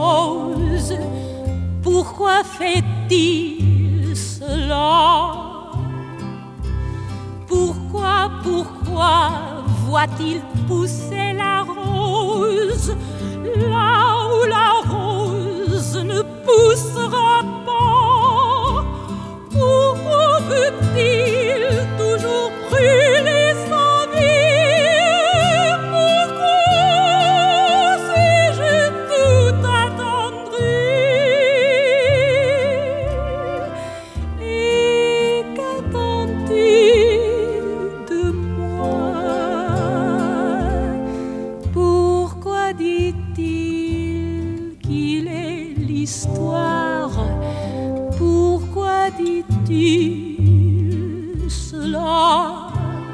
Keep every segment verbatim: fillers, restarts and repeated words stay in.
choses. Pourquoi fait-il cela? Pourquoi, pourquoi voit-il pousser la rose là où la rose ne poussera pas? Pourquoi veut-il toujours brûler sa vie? Pourquoi suis-je tout attendrie? Et qu'attend-il de moi? Pourquoi dit-il qu'il est l'histoire? Pourquoi dit-il cela?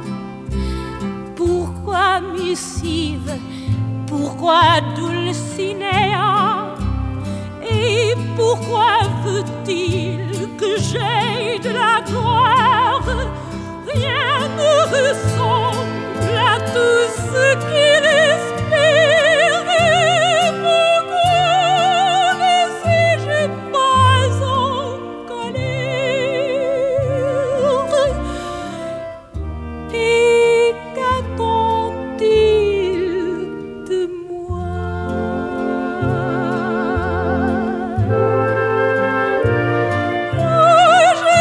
Pourquoi missive? Pourquoi Dulcinea? Et pourquoi veut-il que j'aie de la gloire? Rien ne ressemble à tout ce qu'il espère. Et pourquoi ne suis-je pas en colère? Et qu'attend-il de moi? Je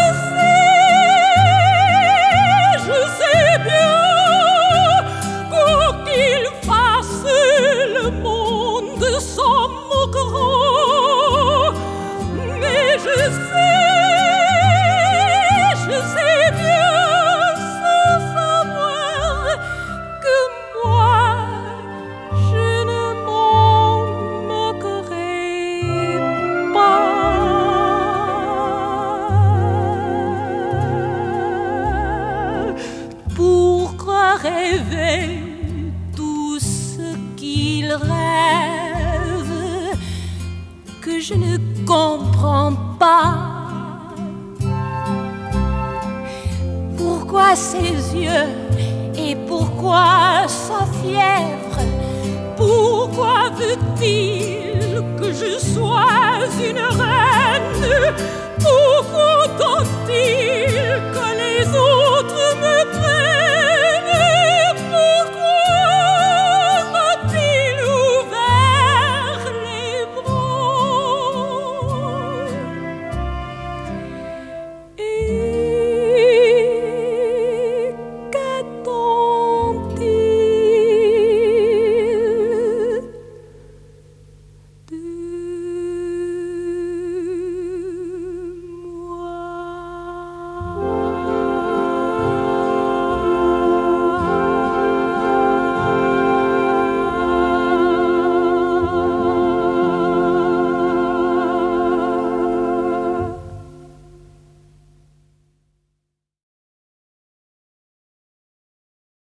sais, je sais bien quoi qu'il fasse, le monde s'en moquera. Mais je sais, je sais bien sans savoir que moi, je ne m'en moquerai pas. Pourquoi rêver tout ce qu'il rêve que je ne comprends pas? Pourquoi ses yeux et pourquoi sa fièvre? Pourquoi veut-il que je sois une reine? Pourquoi